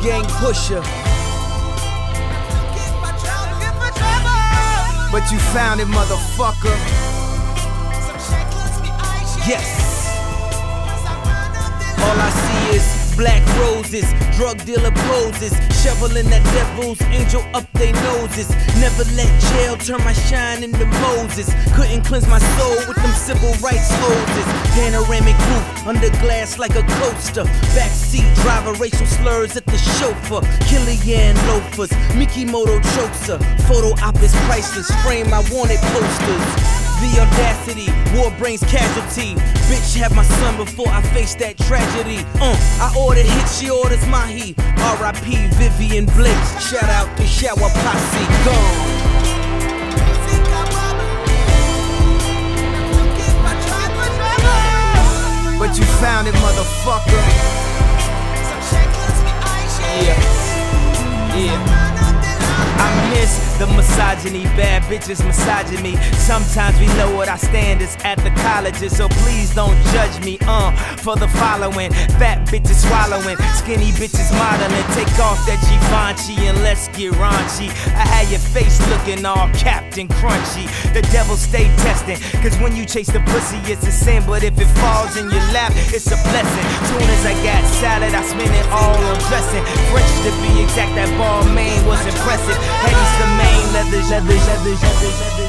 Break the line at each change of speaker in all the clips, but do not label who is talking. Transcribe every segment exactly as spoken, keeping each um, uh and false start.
gang pusher. But you found it, motherfucker. Yes. All I see is black roses, drug dealer poses, shoveling that devil's angel up they noses. Never let jail turn my shine into Moses. Couldn't cleanse my soul with them civil rights hoses. Panoramic roof, under glass like a coaster. Backseat driver, racial slurs at the chauffeur. Killian loafers, Mickey Moto chokes her. Photo op is priceless, frame I wanted posters. The audacity, war brings casualty. Bitch, have my son before I face that tragedy. Uh, I order hit, she orders mahi. R I P Vivian Blake. Shout out to Shower Posse. Gone. But you found it, motherfucker. Yeah. Yeah. I miss the misogyny, bad bitches massaging me. Sometimes we know what I stand is at the colleges, so please don't judge me, uh, for the following. Fat bitches swallowing, skinny bitches modeling. Take off that Givenchy and let's get raunchy. I had your face looking all capped and crunchy. The devil stay testing, cause when you chase the pussy it's a sin, but if it falls in your lap, it's a blessing. Soon as I got salad, I spend it all on dressing. French to be exact, that ball main was impressive. Heavy's the main, leathers, leathers, leathers, leathers, leathers,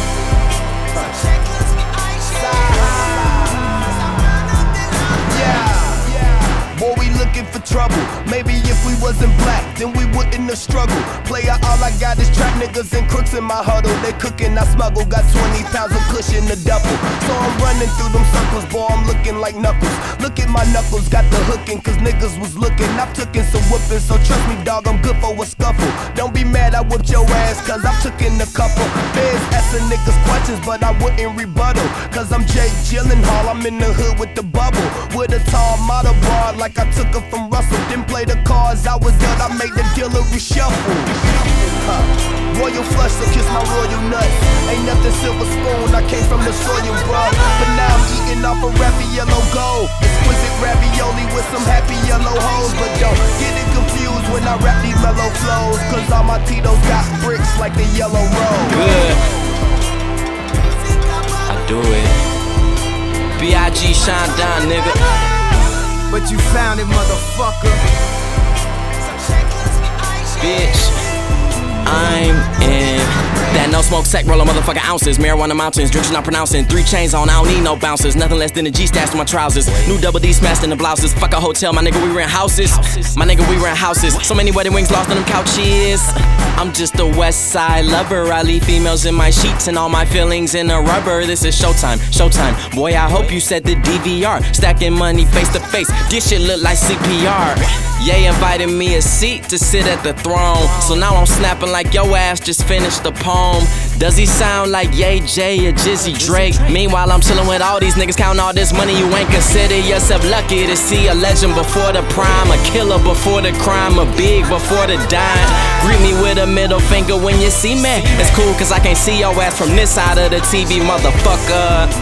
yeah. Boy, we looking for trouble. Maybe if we wasn't black, then we wouldn't have struggled. Player, all I got is trap niggas and crooks in my huddle. They cooking, I smuggle. Got twenty pounds of cushion the double. So I'm running through them circles, boy, I'm looking like Knuckles. Look at my knuckles, got the hooking, cause niggas was looking. I've taken some whooping, so trust me, dog, I'm good for a scuffle. Don't be mad, I whipped your ass, cause I've taken a couple. Feds asking niggas questions, but I wouldn't rebuttal. Cause I'm Jake Gyllenhaal, I'm in the hood with the bubble. With a tall model broad, like I took her from Russell. Didn't play the cards, I was done, I made the dealer reshuffle. Huh. Royal flush, so kiss my royal nuts. Ain't nothing silver spoon, I came from the soil, bruh. But now I'm eating off a rappy yellow gold. Exquisite ravioli with some happy yellow hoes. But don't get it confused when I rap these mellow flows, cause all my Tito's got bricks like the yellow road.
Good. I do it. B I G shine down, nigga.
But you found it, motherfucker.
Bitch, I'm in that no smoke sec, roll a motherfucking ounces. Marijuana mountains, drinks not pronouncing. Three chains on, I don't need no bouncers. Nothing less than a G stashed in my trousers. New double D smashed in the blouses. Fuck a hotel, my nigga, we rent houses. My nigga, we rent houses. So many wedding wings lost on them couches. I'm just a west side lover. I leave females in my sheets and all my feelings in a rubber. This is showtime, showtime. Boy, I hope you set the D V R. Stacking money face to face. This shit look like C P R. Ye invited me a seat to sit at the throne. So now I'm snapping like yo ass just finished the poem. Does he sound like Ye J or Jizzy Drake? Meanwhile I'm chillin' with all these niggas counting all this money. You ain't consider yourself lucky to see a legend before the prime, a killer before the crime, a big before the dime. Greet me with a middle finger when you see me. It's cool cause I can't see your ass from this side of the T V, motherfucker.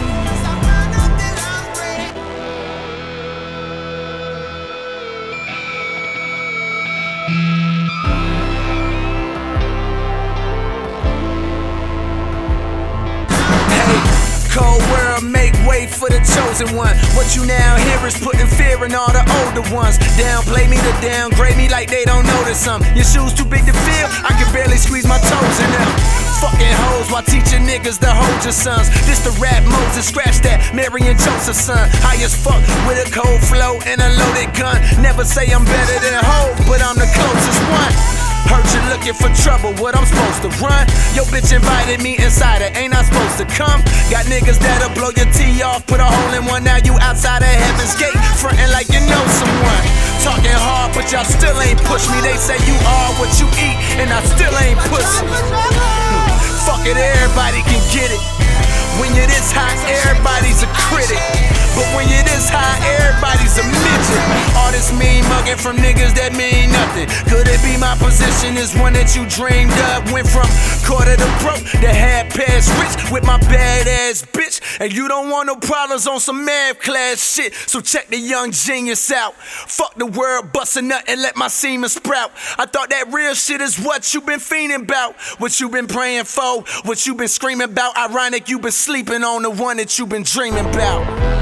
Cold world, make way for the chosen one. What you now hear is putting fear in all the older ones. Downplay me to downgrade me like they don't notice something. Your shoes too big to fill, I can barely squeeze my toes in them. Fucking hoes while teaching niggas to hold your sons. This the rap Moses, scratch that, Mary and Joseph's son. High as fuck with a cold flow and a loaded gun. Never say I'm better than Hov, but I'm the closest one. Heard you looking for trouble, what I'm supposed to run? Yo bitch invited me inside her, ain't I supposed to come? Got niggas that'll blow your tee off, put a hole in one, now you outside of heaven's gate, frontin' like you know someone. Talking hard, but y'all still ain't push me. They say you are what you eat, and I still ain't pussy. Fuck it, everybody can get it. When you're this high, everybody's a critic. But when you're this high, everybody's a midget. All this mean mugging from niggas that mean nothing. Could it be my position is one that you dreamed up? Went from quarter to broke to half past rich with my badass bitch. And you don't want no problems on some math class shit. So check the young genius out. Fuck the word, bust a nut and let my semen sprout. I thought that real shit is what you been fiending about, what you been praying for, what you been screaming about. Ironic you been sleeping on the one that you been dreaming about.